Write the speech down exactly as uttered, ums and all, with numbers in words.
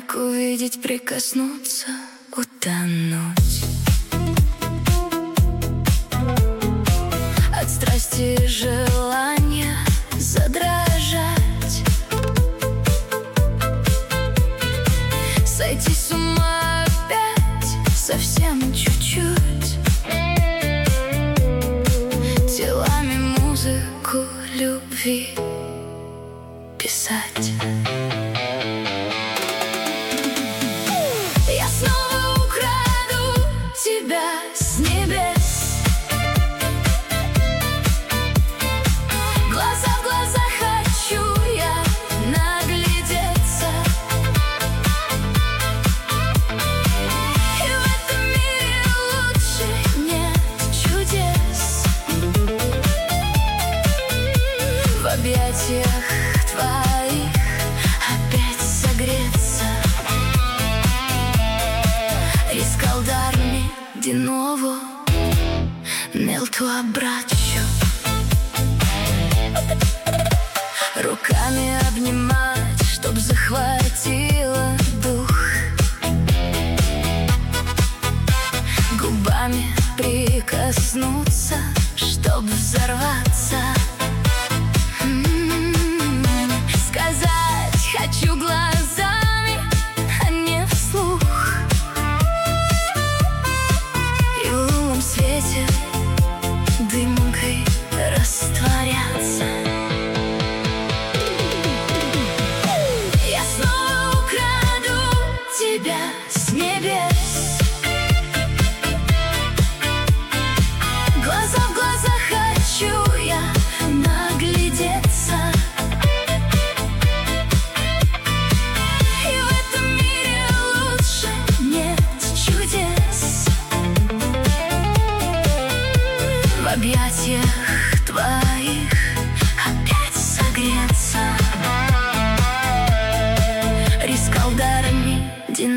Миг увидеть, прикоснуться, утонуть от страсти и желания задрожать, сойти с ума опять совсем чуть-чуть, телами музыку любви писать. Я снова украду тебя с небес, глаза в глаза хочу я наглядеться, и в этом мире лучше нет чудес. В объятиях твоих опять согреться, riscaldarmi di nuovo nel tuo abbraccio, руками обнимать, чтоб захватило дух, губами прикоснуться, чтоб взорваться.